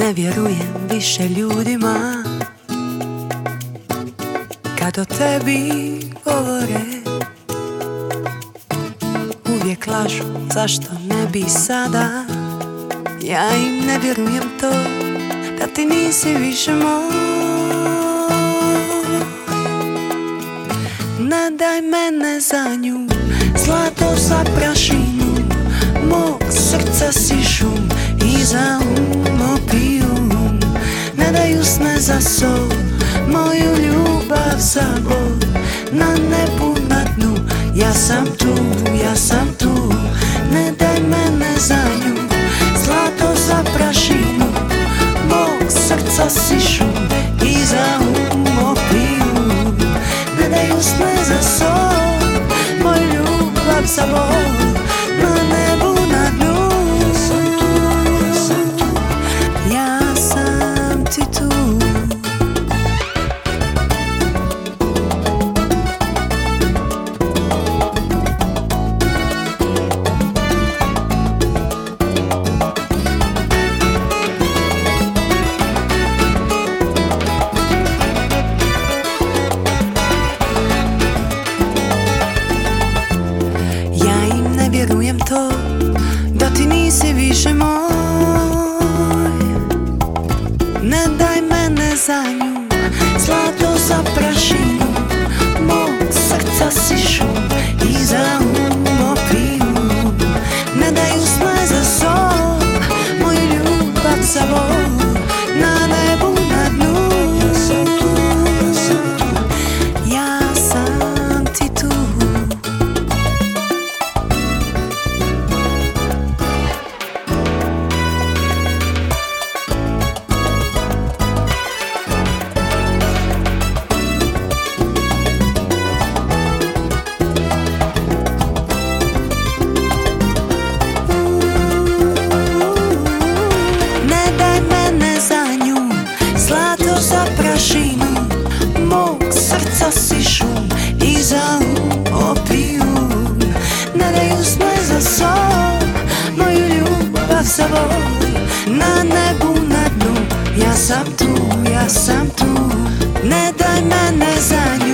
Ne vjerujem više ljudima kad o tebi govore. Uvijek lažu, zašto ne bi sada. Ja im ne vjerujem to, da ti nisi više moj. Ne daj mene za nju, zlato za prašinu. Mog srca si šum i za opijum. Ne daju sne za sol, moju ljubav za bol. Na nebu, na dnu, ja sam tu, ja sam tu. Ne daj mene za nju, zlato za prašinu. Mog srca si šum i za opijum. Ne daju sne za sol, moju ljubav za bol. Na nebu, na dnu, ja sam ti tu. Vjerujem to, da ti nisi više moj. Ne daj mene za nju, zlato za prašinu. Mog srca si šum i za opijum. Ne daju sne za sol, moju ljubav za bol. Na nebu, na dnu, ja sam ti tu. Za prašinu, mog srca si šum i za opijum. Ne daju sne za sol, moju ljubav za bol. Na nebu, na dnu, ja sam tu, ja sam tu. Ne daj mene za nju,